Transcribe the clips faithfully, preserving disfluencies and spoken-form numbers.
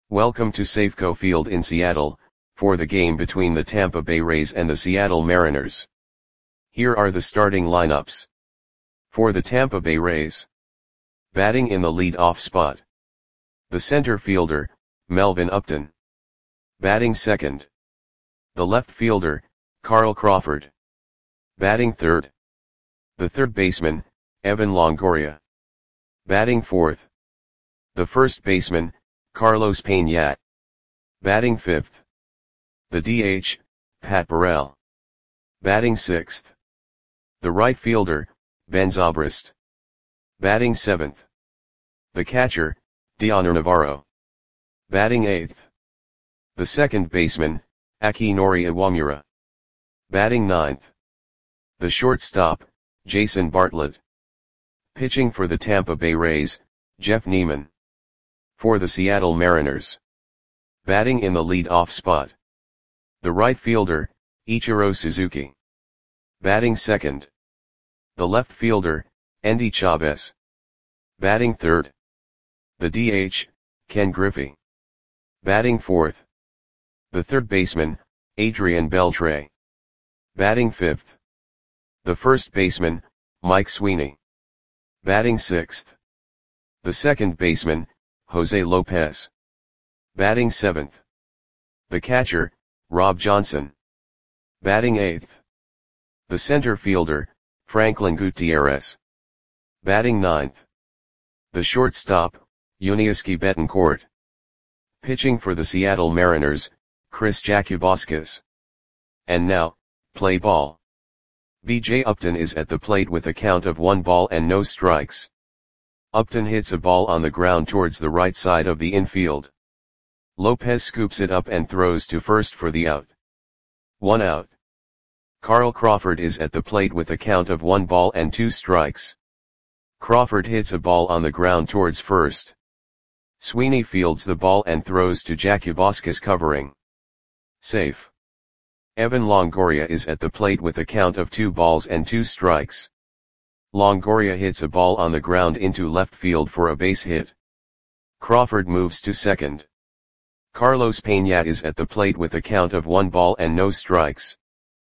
Welcome to Safeco Field in Seattle, for the game between the Tampa Bay Rays and the Seattle Mariners. Here are the starting lineups. For the Tampa Bay Rays. Batting in the lead-off spot. The center fielder, Melvin Upton. Batting second. The left fielder, Carl Crawford. Batting third. The third baseman, Evan Longoria. Batting fourth. The first baseman, Carlos Pena. Batting fifth. The D H, Pat Burrell. Batting sixth. The right fielder, Ben Zobrist. Batting seventh. The catcher, Dioner Navarro. Batting eighth. The second baseman, Akinori Iwamura. Batting ninth. The shortstop, Jason Bartlett. Pitching for the Tampa Bay Rays, Jeff Niemann. For the Seattle Mariners. Batting in the lead-off spot. The right fielder, Ichiro Suzuki. Batting second. The left fielder, Endy Chavez. Batting third. The D H, Ken Griffey. Batting fourth. The third baseman, Adrian Beltre. Batting fifth. The first baseman, Mike Sweeney. Batting sixth. The second baseman, Jose Lopez. Batting seventh. The catcher, Rob Johnson. Batting eighth. The center fielder, Franklin Gutierrez. Batting ninth. The shortstop, Yuniesky Betancourt. Pitching for the Seattle Mariners, Chris Jakubauskas. And now, play ball. B J Upton is at the plate with a count of one ball and no strikes. Upton hits a ball on the ground towards the right side of the infield. Lopez scoops it up and throws to first for the out. One out. Carl Crawford is at the plate with a count of one ball and two strikes. Crawford hits a ball on the ground towards first. Sweeney fields the ball and throws to Jakubauskas covering. Safe. Evan Longoria is at the plate with a count of two balls and two strikes. Longoria hits a ball on the ground into left field for a base hit. Crawford moves to second. Carlos Pena is at the plate with a count of one ball and no strikes.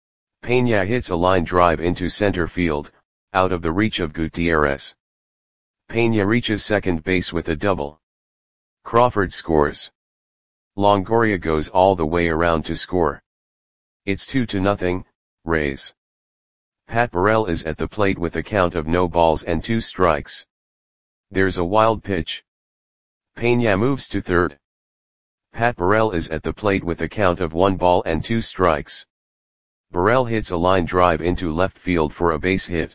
Pena hits a line drive into center field, out of the reach of Gutierrez. Pena reaches second base with a double. Crawford scores. Longoria goes all the way around to score. It's two to nothing, Rays. Pat Burrell is at the plate with a count of no balls and two strikes. There's a wild pitch. Pena moves to third. Pat Burrell is at the plate with a count of one ball and two strikes. Burrell hits a line drive into left field for a base hit.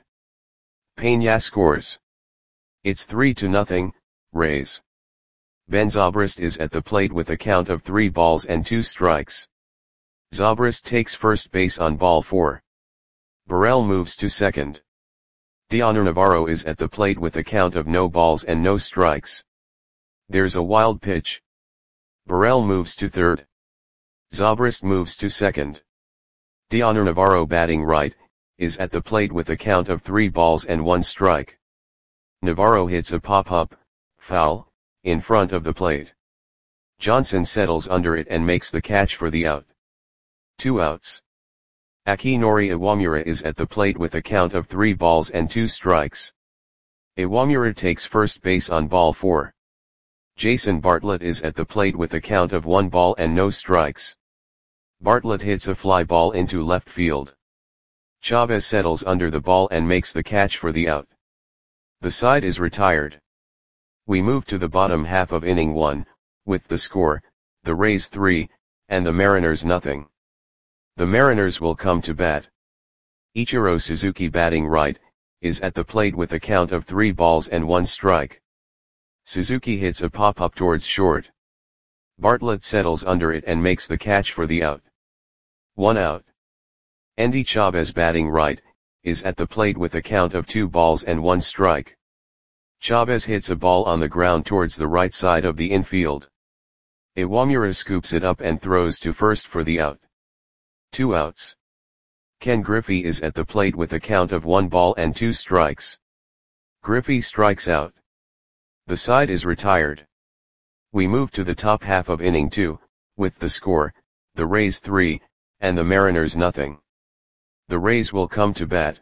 Pena scores. It's three to nothing, Rays. Ben Zobrist is at the plate with a count of three balls and two strikes. Zobrist takes first base on ball four. Burrell moves to second. Dioner Navarro is at the plate with a count of no balls and no strikes. There's a wild pitch. Burrell moves to third. Zobrist moves to second. Dioner Navarro, batting right, is at the plate with a count of three balls and one strike. Navarro hits a pop-up, foul, in front of the plate. Johnson settles under it and makes the catch for the out. Two outs. Akinori Iwamura is at the plate with a count of three balls and two strikes. Iwamura takes first base on ball four. Jason Bartlett is at the plate with a count of one ball and no strikes. Bartlett hits a fly ball into left field. Chavez settles under the ball and makes the catch for the out. The side is retired. We move to the bottom half of inning one, with the score, the Rays three, and the Mariners nothing. The Mariners will come to bat. Ichiro Suzuki, batting right, is at the plate with a count of three balls and one strike. Suzuki hits a pop-up towards short. Bartlett settles under it and makes the catch for the out. One out. Endy Chavez, batting right, is at the plate with a count of two balls and one strike. Chavez hits a ball on the ground towards the right side of the infield. Iwamura scoops it up and throws to first for the out. Two outs. Ken Griffey is at the plate with a count of one ball and two strikes. Griffey strikes out. The side is retired. We move to the top half of inning two, with the score, the Rays three, and the Mariners nothing. The Rays will come to bat.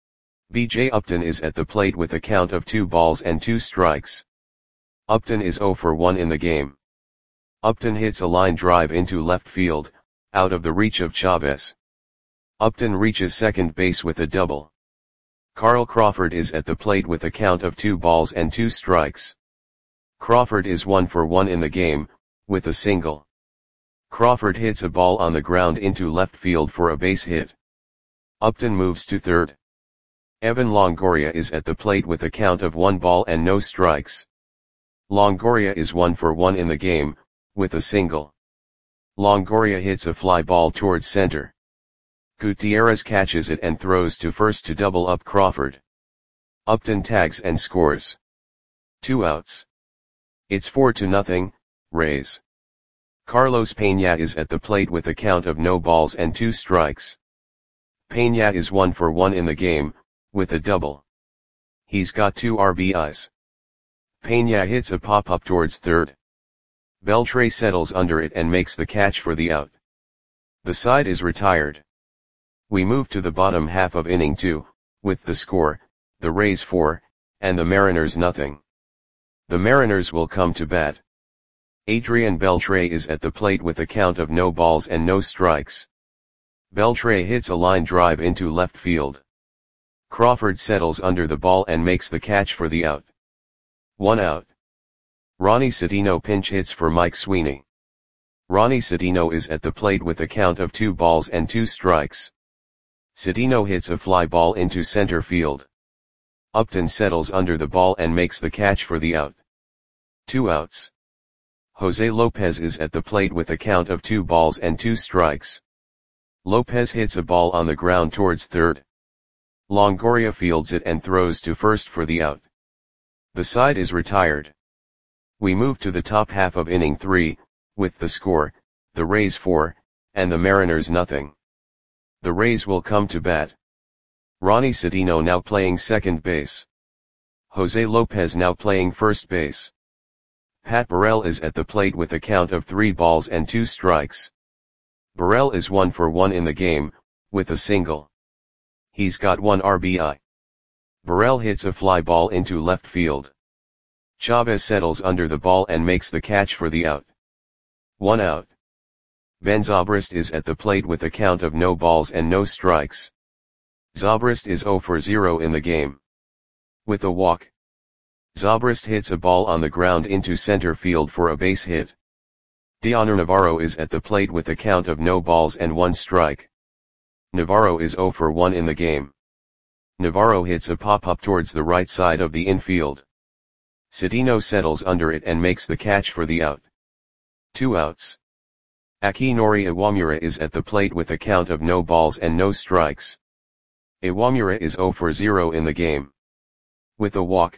B J Upton is at the plate with a count of two balls and two strikes. Upton is oh for one in the game. Upton hits a line drive into left field, out of the reach of Chavez. Upton reaches second base with a double. Carl Crawford is at the plate with a count of two balls and two strikes. Crawford is one for one in the game, with a single. Crawford hits a ball on the ground into left field for a base hit. Upton moves to third. Evan Longoria is at the plate with a count of one ball and no strikes. Longoria is one for one in the game, with a single. Longoria hits a fly ball towards center. Gutierrez catches it and throws to first to double up Crawford. Upton tags and scores. Two outs. It's four to nothing, Rays. Carlos Peña is at the plate with a count of no balls and two strikes. Peña is one for one in the game, with a double. He's got two R B Is. Peña hits a pop-up towards third. Beltre settles under it and makes the catch for the out. The side is retired. We move to the bottom half of inning two, with the score, the Rays four, and the Mariners nothing. The Mariners will come to bat. Adrian Beltre is at the plate with a count of no balls and no strikes. Beltre hits a line drive into left field. Crawford settles under the ball and makes the catch for the out. One out. Ronnie Cedeno pinch hits for Mike Sweeney. Ronnie Cedeno is at the plate with a count of two balls and two strikes. Cedeno hits a fly ball into center field. Upton settles under the ball and makes the catch for the out. Two outs. Jose Lopez is at the plate with a count of two balls and two strikes. Lopez hits a ball on the ground towards third. Longoria fields it and throws to first for the out. The side is retired. We move to the top half of inning three, with the score, the Rays four, and the Mariners nothing. The Rays will come to bat. Ronnie Cedeno now playing second base. Jose Lopez now playing first base. Pat Burrell is at the plate with a count of three balls and two strikes. Burrell is one for one in the game, with a single. He's got one R B I. Burrell hits a fly ball into left field. Chavez settles under the ball and makes the catch for the out. One out. Ben Zobrist is at the plate with a count of no balls and no strikes. Zobrist is oh for zero in the game. With a walk. Zobrist hits a ball on the ground into center field for a base hit. Dioner Navarro is at the plate with a count of no balls and one strike. Navarro is oh for one in the game. Navarro hits a pop-up towards the right side of the infield. Cedeno settles under it and makes the catch for the out. Two outs. Akinori Iwamura is at the plate with a count of no balls and no strikes. Iwamura is oh for zero in the game. With a walk.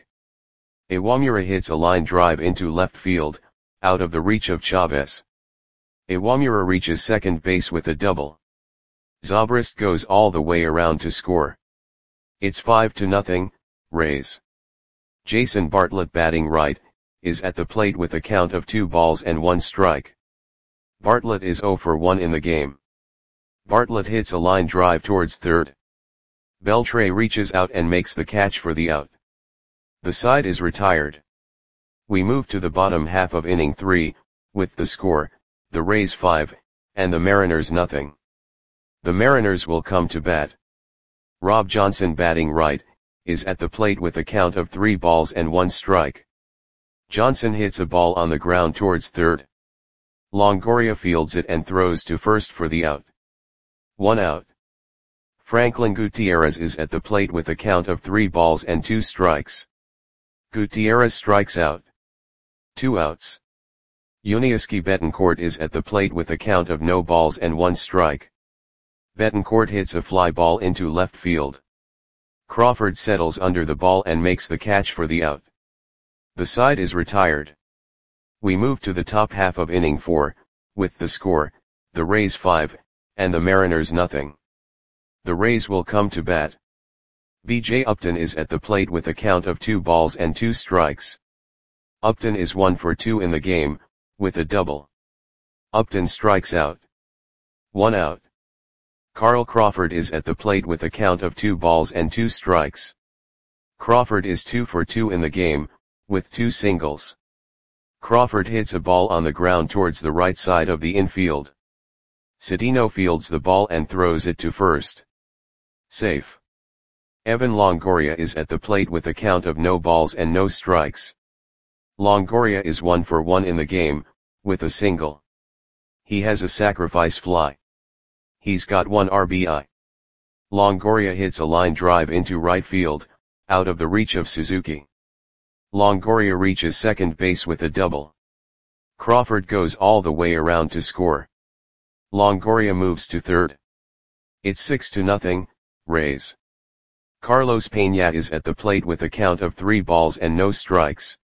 Iwamura hits a line drive into left field, out of the reach of Chavez. Iwamura reaches second base with a double. Zobrist goes all the way around to score. It's five to nothing, Rays. Jason Bartlett batting right, is at the plate with a count of two balls and one strike. Bartlett is oh for one in the game. Bartlett hits a line drive towards third. Beltre reaches out and makes the catch for the out. The side is retired. We move to the bottom half of inning three, with the score, the Rays five, and the Mariners nothing. The Mariners will come to bat. Rob Johnson batting right, is at the plate with a count of three balls and one strike. Johnson hits a ball on the ground towards third. Longoria fields it and throws to first for the out. One out. Franklin Gutierrez is at the plate with a count of three balls and two strikes. Gutierrez strikes out. Two outs. Yuniesky Betancourt is at the plate with a count of no balls and one strike. Betancourt hits a fly ball into left field. Crawford settles under the ball and makes the catch for the out. The side is retired. We move to the top half of inning four, with the score, the Rays five, and the Mariners nothing. The Rays will come to bat. B J Upton is at the plate with a count of two balls and two strikes. Upton is one for two in the game, with a double. Upton strikes out. One out. Carl Crawford is at the plate with a count of two balls and two strikes. Crawford is two for two in the game, with two singles. Crawford hits a ball on the ground towards the right side of the infield. Cedeno fields the ball and throws it to first. Safe. Evan Longoria is at the plate with a count of no balls and no strikes. Longoria is one for one in the game, with a single. He has a sacrifice fly. He's got one R B I. Longoria hits a line drive into right field, out of the reach of Suzuki. Longoria reaches second base with a double. Crawford goes all the way around to score. Longoria moves to third. It's six to nothing, Rays. Carlos Peña is at the plate with a count of three balls and no strikes.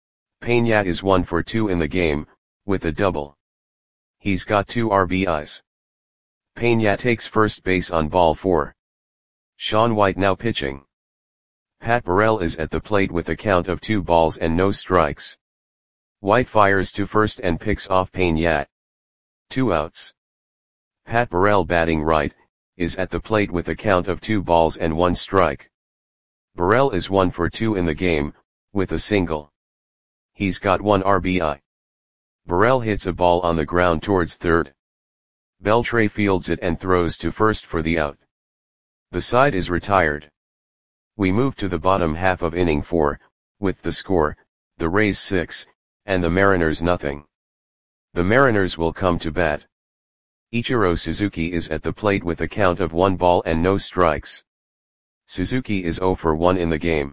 Peña is one for two in the game, with a double. He's got two R B Is. Peña takes first base on ball four. Sean White now pitching. Pat Burrell is at the plate with a count of two balls and no strikes. White fires to first and picks off Peña. Two outs. Pat Burrell batting right, is at the plate with a count of two balls and one strike. Burrell is one for two in the game, with a single. He's got one R B I. Burrell hits a ball on the ground towards third. Beltre fields it and throws to first for the out. The side is retired. We move to the bottom half of inning four, with the score, the Rays six, and the Mariners nothing. The Mariners will come to bat. Ichiro Suzuki is at the plate with a count of one ball and no strikes. Suzuki is zero for one in the game.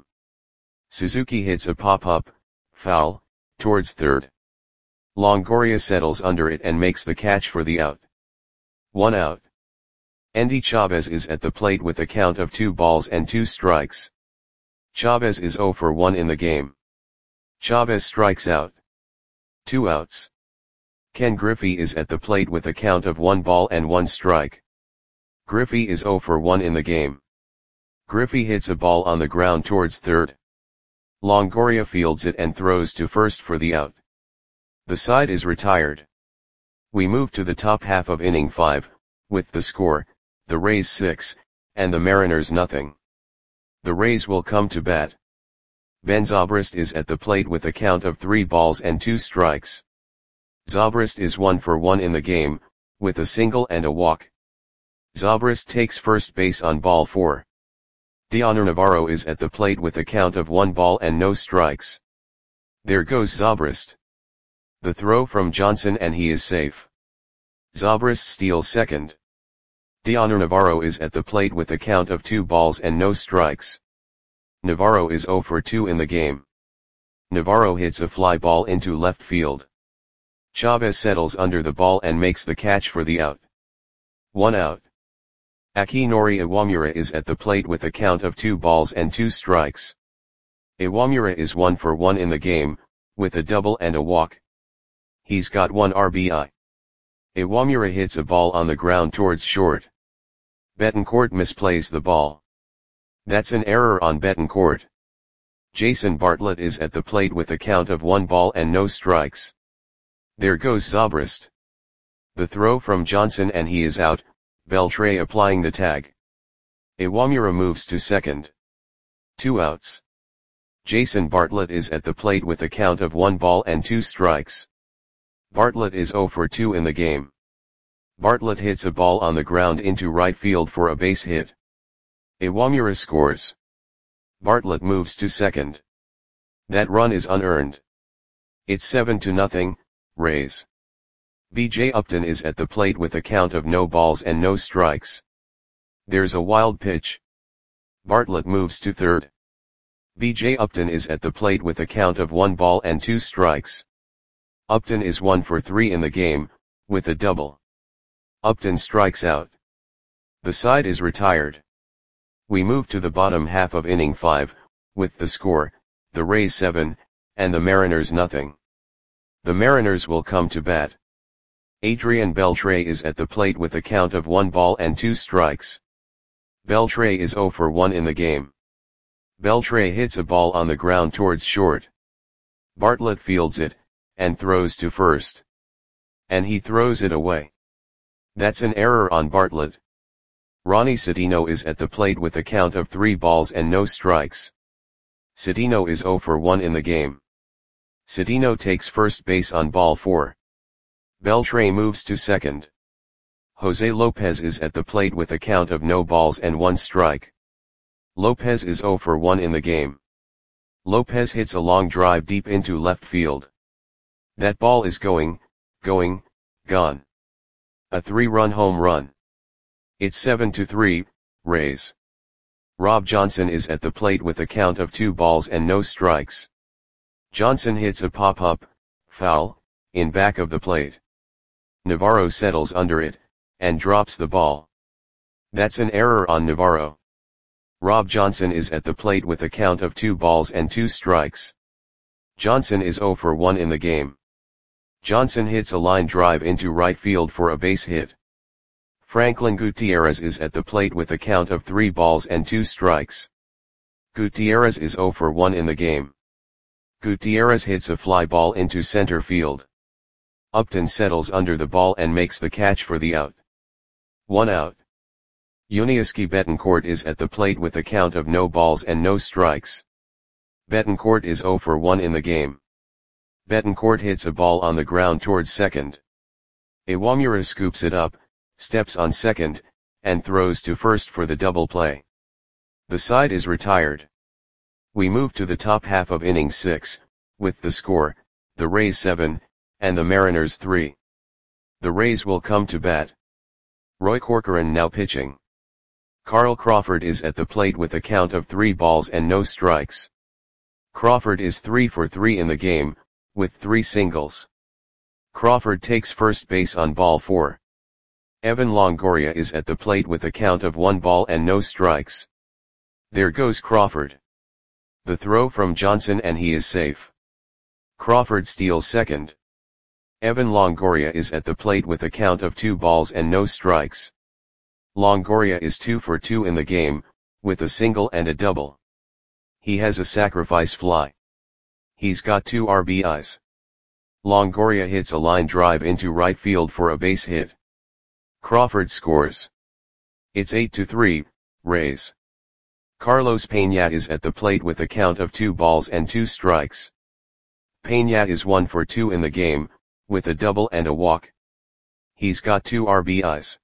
Suzuki hits a pop-up, foul, towards third. Longoria settles under it and makes the catch for the out. One out. Endy Chavez is at the plate with a count of two balls and two strikes. Chavez is zero for one in the game. Chavez strikes out. Two outs. Ken Griffey is at the plate with a count of one ball and one strike. Griffey is zero for one in the game. Griffey hits a ball on the ground towards third. Longoria fields it and throws to first for the out. The side is retired. We move to the top half of inning five, with the score, the Rays six, and the Mariners nothing. The Rays will come to bat. Ben Zobrist is at the plate with a count of three balls and two strikes. Zobrist is one for one in the game, with a single and a walk. Zobrist takes first base on ball four. Dioner Navarro is at the plate with a count of one ball and no strikes. There goes Zobrist. The throw from Johnson and he is safe. Zobrist steals second. Dioner Navarro is at the plate with a count of two balls and no strikes. Navarro is zero for two in the game. Navarro hits a fly ball into left field. Chavez settles under the ball and makes the catch for the out. One out. Akinori Iwamura is at the plate with a count of two balls and two strikes. Iwamura is one for one in the game, with a double and a walk. He's got one R B I. Iwamura hits a ball on the ground towards short. Betancourt misplays the ball. That's an error on Betancourt. Jason Bartlett is at the plate with a count of one ball and no strikes. There goes Zobrist. The throw from Johnson and he is out, Beltre applying the tag. Iwamura moves to second. Two outs. Jason Bartlett is at the plate with a count of one ball and two strikes. Bartlett is zero for two in the game. Bartlett hits a ball on the ground into right field for a base hit. Iwamura scores. Bartlett moves to second. That run is unearned. It's seven to nothing, Rays. B J Upton is at the plate with a count of no balls and no strikes. There's a wild pitch. Bartlett moves to third. B J Upton is at the plate with a count of one ball and two strikes. Upton is one for three in the game, with a double. Upton strikes out. The side is retired. We move to the bottom half of inning five, with the score, the Rays seven, and the Mariners nothing. The Mariners will come to bat. Adrian Beltre is at the plate with a count of one ball and two strikes. Beltre is zero for one in the game. Beltre hits a ball on the ground towards short. Bartlett fields it, and throws to first. And he throws it away. That's an error on Bartlett. Ronnie Citino is at the plate with a count of three balls and no strikes. Citino is zero for one in the game. Citino takes first base on ball four. Beltre moves to second. Jose Lopez is at the plate with a count of no balls and one strike. Lopez is zero for one in the game. Lopez hits a long drive deep into left field. That ball is going, going, gone. A three-run home run. It's seven to three, Rays. Rob Johnson is at the plate with a count of two balls and no strikes. Johnson hits a pop-up, foul, in back of the plate. Navarro settles under it, and drops the ball. That's an error on Navarro. Rob Johnson is at the plate with a count of two balls and two strikes. Johnson is zero for one in the game. Johnson hits a line drive into right field for a base hit. Franklin Gutierrez is at the plate with a count of three balls and two strikes. Gutierrez is zero for one in the game. Gutierrez hits a fly ball into center field. Upton settles under the ball and makes the catch for the out. One out. Yuniesky Betancourt is at the plate with a count of no balls and no strikes. Betancourt is zero for one in the game. Betancourt hits a ball on the ground towards second. Iwamura scoops it up, steps on second, and throws to first for the double play. The side is retired. We move to the top half of inning six, with the score, the Rays seven, and the Mariners three. The Rays will come to bat. Roy Corcoran now pitching. Carl Crawford is at the plate with a count of three balls and no strikes. Crawford is three for three in the game, with three singles. Crawford takes first base on ball four. Evan Longoria is at the plate with a count of one ball and no strikes. There goes Crawford. The throw from Johnson and he is safe. Crawford steals second. Evan Longoria is at the plate with a count of two balls and no strikes. Longoria is two for two in the game, with a single and a double. He has a sacrifice fly. He's got two R B Is. Longoria hits a line drive into right field for a base hit. Crawford scores. It's eight to three, Rays. Carlos Peña is at the plate with a count of two balls and two strikes. Peña is one for two in the game, with a double and a walk. He's got two R B Is.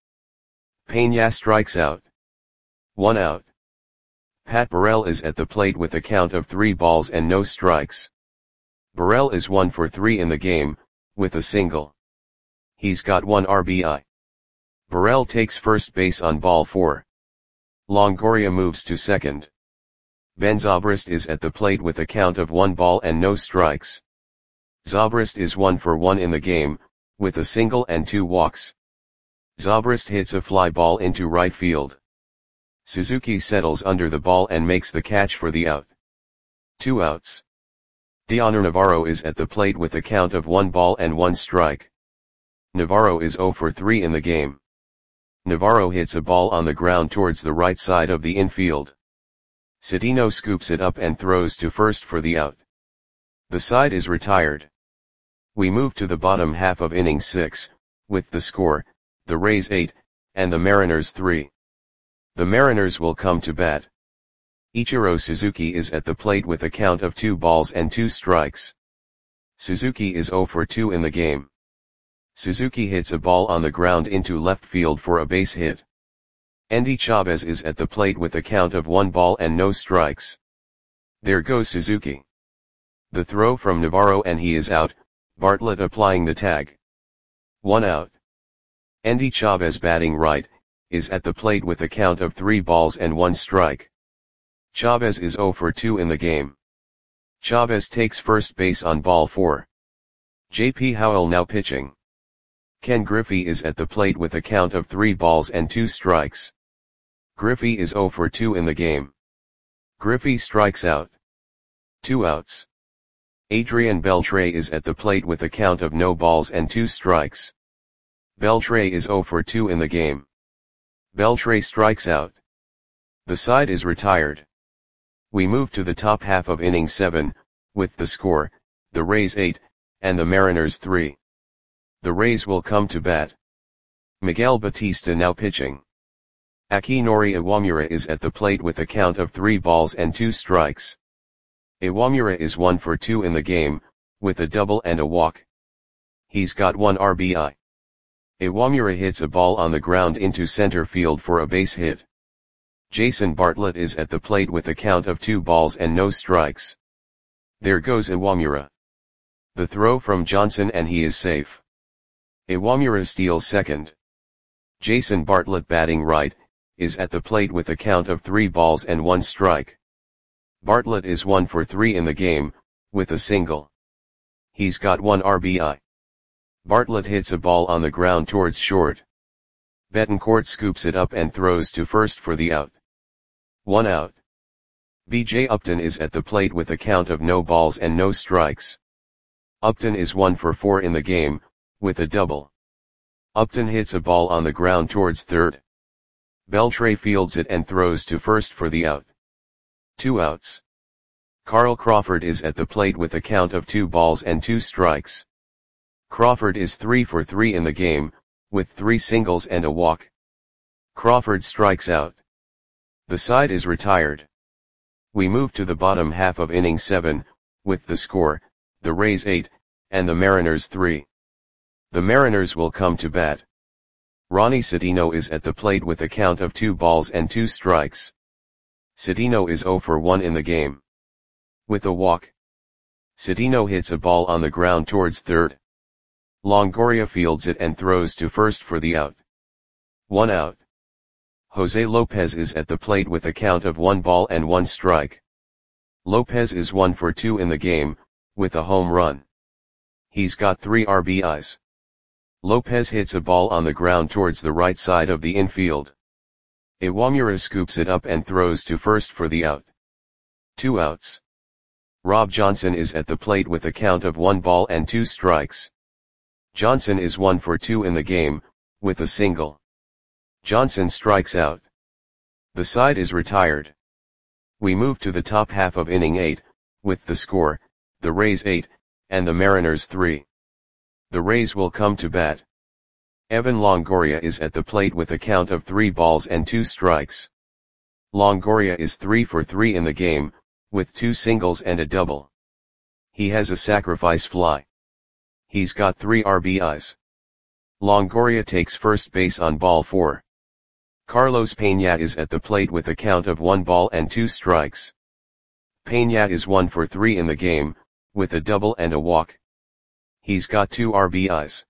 Peña strikes out. One out. Pat Burrell is at the plate with a count of three balls and no strikes. Burrell is one for three in the game, with a single. He's got one R B I. Burrell takes first base on ball four. Longoria moves to second. Ben Zobrist is at the plate with a count of one ball and no strikes. Zobrist is one for one in the game, with a single and two walks. Zobrist hits a fly ball into right field. Suzuki settles under the ball and makes the catch for the out. Two outs. Dioner Navarro is at the plate with a count of one ball and one strike. Navarro is zero for three in the game. Navarro hits a ball on the ground towards the right side of the infield. Citino scoops it up and throws to first for the out. The side is retired. We move to the bottom half of inning six, with the score, the Rays eight, and the Mariners three. The Mariners will come to bat. Ichiro Suzuki is at the plate with a count of two balls and two strikes. Suzuki is zero for two in the game. Suzuki hits a ball on the ground into left field for a base hit. Endy Chavez is at the plate with a count of one ball and no strikes. There goes Suzuki. The throw from Navarro and he is out, Bartlett applying the tag. One out. Endy Chavez batting right, is at the plate with a count of three balls and one strike. Chavez is zero for two in the game. Chavez takes first base on ball four. J P Howell now pitching. Ken Griffey is at the plate with a count of three balls and two strikes. Griffey is zero for two in the game. Griffey strikes out. Two outs. Adrian Beltre is at the plate with a count of no balls and two strikes. Beltre is zero for two in the game. Beltre strikes out. The side is retired. We move to the top half of inning seven, with the score, the Rays eight, and the Mariners three. The Rays will come to bat. Miguel Batista now pitching. Akinori Iwamura is at the plate with a count of three balls and two strikes. Iwamura is one for two in the game, with a double and a walk. He's got one R B I. Iwamura hits a ball on the ground into center field for a base hit. Jason Bartlett is at the plate with a count of two balls and no strikes. There goes Iwamura. The throw from Johnson and he is safe. Iwamura steals second. Jason Bartlett, batting right, is at the plate with a count of three balls and one strike. Bartlett is one for three in the game, with a single. He's got one R B I. Bartlett hits a ball on the ground towards short. Betancourt scoops it up and throws to first for the out. One out. B J Upton is at the plate with a count of no balls and no strikes. Upton is one for four in the game, with a double. Upton hits a ball on the ground towards third. Beltre fields it and throws to first for the out. Two outs. Carl Crawford is at the plate with a count of two balls and two strikes. Crawford is three for three in the game, with three singles and a walk. Crawford strikes out. The side is retired. We move to the bottom half of inning seven, with the score, the Rays eight, and the Mariners three. The Mariners will come to bat. Ronnie Citino is at the plate with a count of two balls and two strikes. Citino is zero for one in the game. With a walk. Citino hits a ball on the ground towards third. Longoria fields it and throws to first for the out. One out. Jose Lopez is at the plate with a count of one ball and one strike. Lopez is one for two in the game, with a home run. He's got three R B Is. Lopez hits a ball on the ground towards the right side of the infield. Iwamura scoops it up and throws to first for the out. Two outs. Rob Johnson is at the plate with a count of one ball and two strikes. Johnson is one for two in the game, with a single. Johnson strikes out. The side is retired. We move to the top half of inning eight, with the score, the Rays eight, and the Mariners three. The Rays will come to bat. Evan Longoria is at the plate with a count of three balls and two strikes. Longoria is three for three in the game, with two singles and a double. He has a sacrifice fly. He's got three R B Is. Longoria takes first base on ball four. Carlos Peña is at the plate with a count of one ball and two strikes. Peña is one for three in the game, with a double and a walk. He's got two R B Is.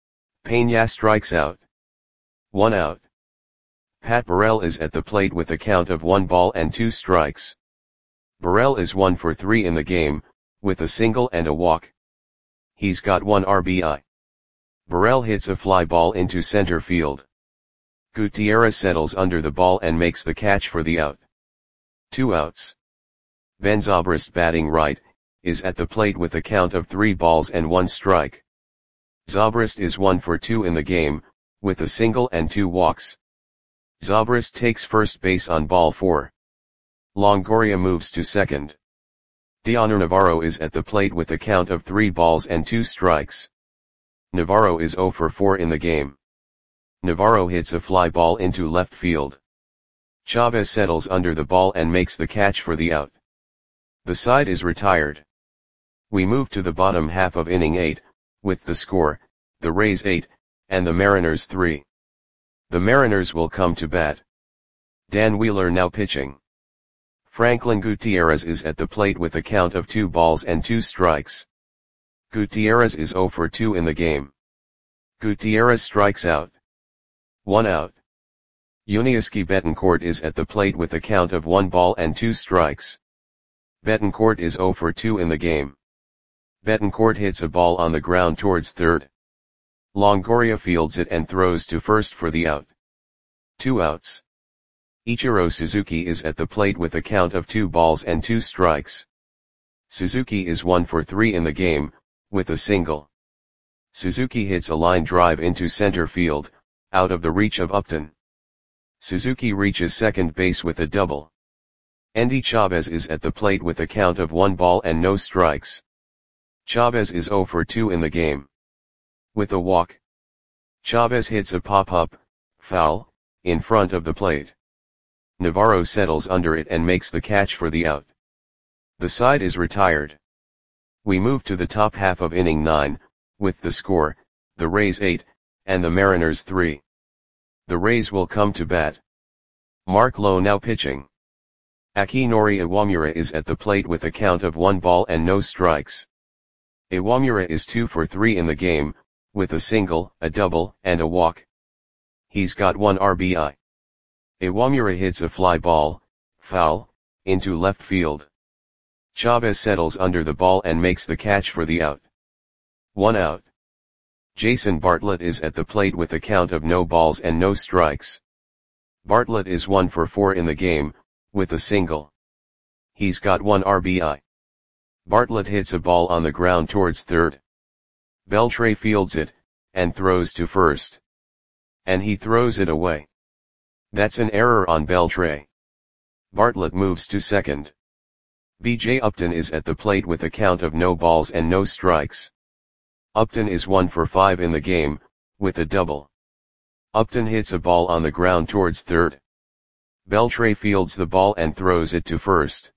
Peña strikes out. One out. Pat Burrell is at the plate with a count of one ball and two strikes. Burrell is one for three in the game, with a single and a walk. He's got one R B I. Burrell hits a fly ball into center field. Gutierrez settles under the ball and makes the catch for the out. Two outs. Ben Zobrist, batting right, is at the plate with a count of three balls and one strike. Zobrist is one for two in the game, with a single and two walks. Zobrist takes first base on ball four. Longoria moves to second. Dioner Navarro is at the plate with a count of three balls and two strikes. Navarro is zero for four in the game. Navarro hits a fly ball into left field. Chavez settles under the ball and makes the catch for the out. The side is retired. We move to the bottom half of inning eight, with the score, the Rays eight, and the Mariners three. The Mariners will come to bat. Dan Wheeler now pitching. Franklin Gutierrez is at the plate with a count of two balls and two strikes. Gutierrez is zero for two in the game. Gutierrez strikes out. One out. Yuniesky Betancourt is at the plate with a count of one ball and two strikes. Betancourt is zero for two in the game. Betancourt hits a ball on the ground towards third. Longoria fields it and throws to first for the out. Two outs. Ichiro Suzuki is at the plate with a count of two balls and two strikes. Suzuki is one for three in the game, with a single. Suzuki hits a line drive into center field, out of the reach of Upton. Suzuki reaches second base with a double. Endy Chavez is at the plate with a count of one ball and no strikes. Chavez is zero for two in the game. With a walk. Chavez hits a pop-up, foul, in front of the plate. Navarro settles under it and makes the catch for the out. The side is retired. We move to the top half of inning nine, with the score, the Rays eight, and the Mariners three. The Rays will come to bat. Mark Lowe now pitching. Akinori Iwamura is at the plate with a count of one ball and no strikes. Iwamura is two for three in the game, with a single, a double, and a walk. He's got one R B I. Iwamura hits a fly ball, foul, into left field. Chavez settles under the ball and makes the catch for the out. One out. Jason Bartlett is at the plate with a count of no balls and no strikes. Bartlett is one for four in the game, with a single. He's got one R B I. Bartlett hits a ball on the ground towards third. Beltre fields it, and throws to first. And he throws it away. That's an error on Beltre. Bartlett moves to second. B J Upton is at the plate with a count of no balls and no strikes. Upton is one for five in the game, with a double. Upton hits a ball on the ground towards third. Beltre fields the ball and throws it to first.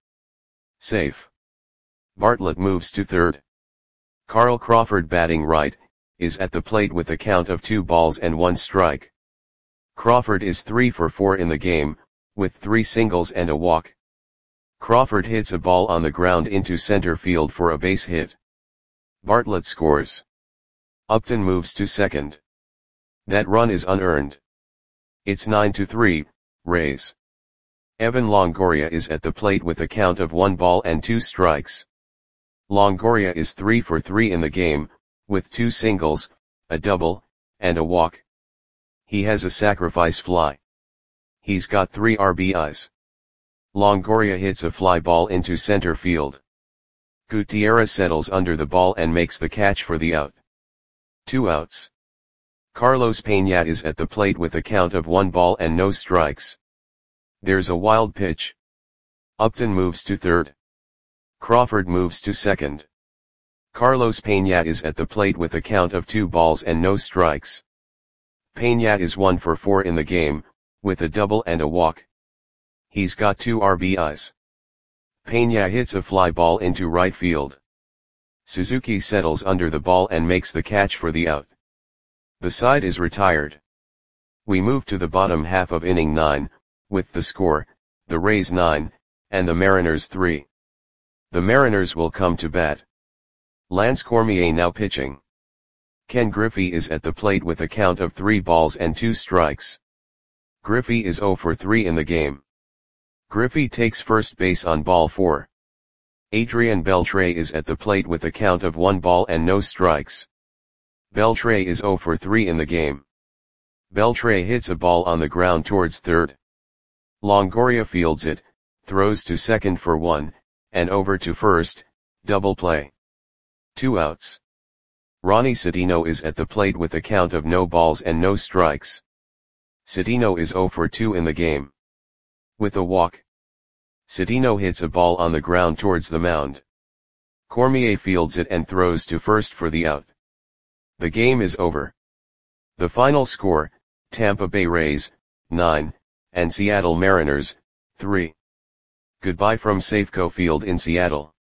Safe. Bartlett moves to third. Carl Crawford, batting right, is at the plate with a count of two balls and one strike. Crawford is three for four in the game, with three singles and a walk. Crawford hits a ball on the ground into center field for a base hit. Bartlett scores. Upton moves to second. That run is unearned. It's nine to three, Rays. Evan Longoria is at the plate with a count of one ball and two strikes. Longoria is three for three in the game, with two singles, a double, and a walk. He has a sacrifice fly. He's got three R B Is. Longoria hits a fly ball into center field. Gutierrez settles under the ball and makes the catch for the out. Two outs. Carlos Peña is at the plate with a count of one ball and no strikes. There's a wild pitch. Upton moves to third. Crawford moves to second. Carlos Peña is at the plate with a count of two balls and no strikes. Peña is one for four in the game, with a double and a walk. He's got two R B Is. Peña hits a fly ball into right field. Suzuki settles under the ball and makes the catch for the out. The side is retired. We move to the bottom half of inning nine, with the score, the Rays nine, and the Mariners three. The Mariners will come to bat. Lance Cormier now pitching. Ken Griffey is at the plate with a count of three balls and two strikes. Griffey is zero for three in the game. Griffey takes first base on ball four. Adrian Beltre is at the plate with a count of one ball and no strikes. Beltre is zero for three in the game. Beltre hits a ball on the ground towards third. Longoria fields it, throws to second for one, and over to first, double play. Two outs. Ronnie Citino is at the plate with a count of no balls and no strikes. Citino is zero for two in the game. With a walk. Citino hits a ball on the ground towards the mound. Cormier fields it and throws to first for the out. The game is over. The final score, Tampa Bay Rays, nine, and Seattle Mariners, three. Goodbye from Safeco Field in Seattle.